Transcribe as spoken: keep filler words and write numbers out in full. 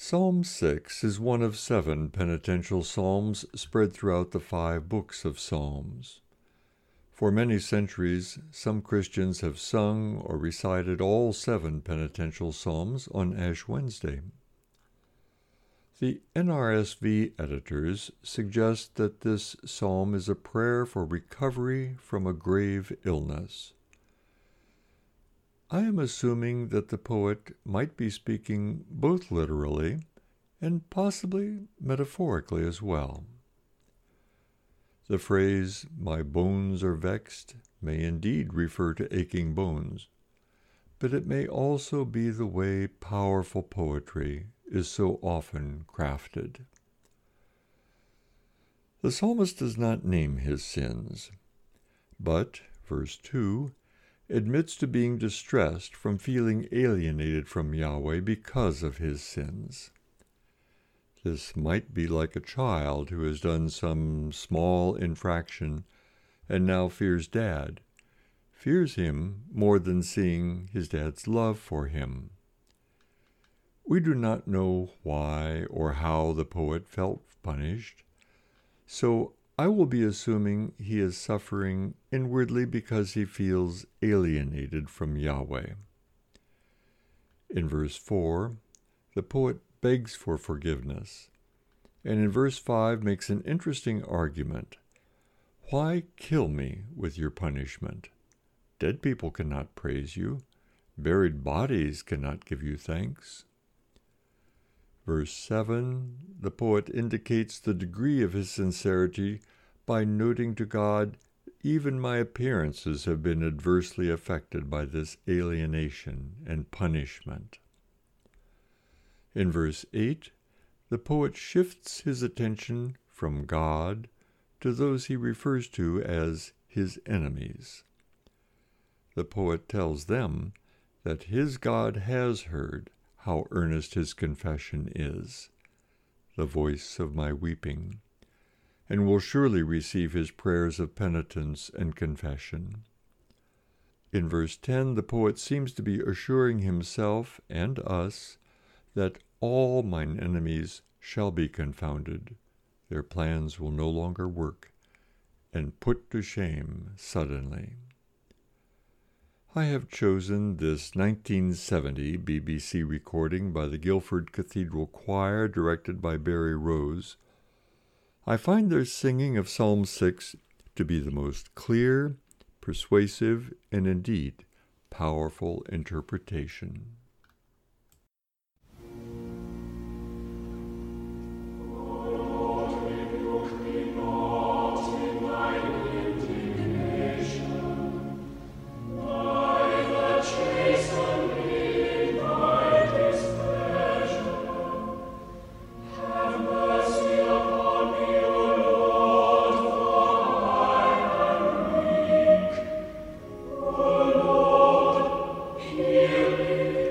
Psalm six is one of seven penitential psalms spread throughout the five books of Psalms. For many centuries, some Christians have sung or recited all seven penitential psalms on Ash Wednesday. The N R S V editors suggest that this psalm is a prayer for recovery from a grave illness. I am assuming that the poet might be speaking both literally and possibly metaphorically as well. The phrase, "my bones are vexed," may indeed refer to aching bones, but it may also be the way powerful poetry is so often crafted. The psalmist does not name his sins, but, verse two, admits to being distressed from feeling alienated from Yahweh because of his sins. This might be like a child who has done some small infraction and now fears Dad, fears him more than seeing his dad's love for him. We do not know why or how the poet felt punished, so I will be assuming he is suffering inwardly because he feels alienated from Yahweh. In verse four, the poet begs for forgiveness, and in verse five makes an interesting argument. Why kill me with your punishment? Dead people cannot praise you. Buried bodies cannot give you thanks. Verse seven, the poet indicates the degree of his sincerity by noting to God, "Even my appearances have been adversely affected by this alienation and punishment." In verse eight, the poet shifts his attention from God to those he refers to as his enemies. The poet tells them that his God has heard how earnest his confession is, the voice of my weeping, and will surely receive his prayers of penitence and confession. In verse ten, the poet seems to be assuring himself and us that all mine enemies shall be confounded, their plans will no longer work, and put to shame suddenly. I have chosen this nineteen seventy B B C recording by the Guildford Cathedral Choir, directed by Barry Rose. I find their singing of Psalm six to be the most clear, persuasive, and indeed powerful interpretation. Hear me.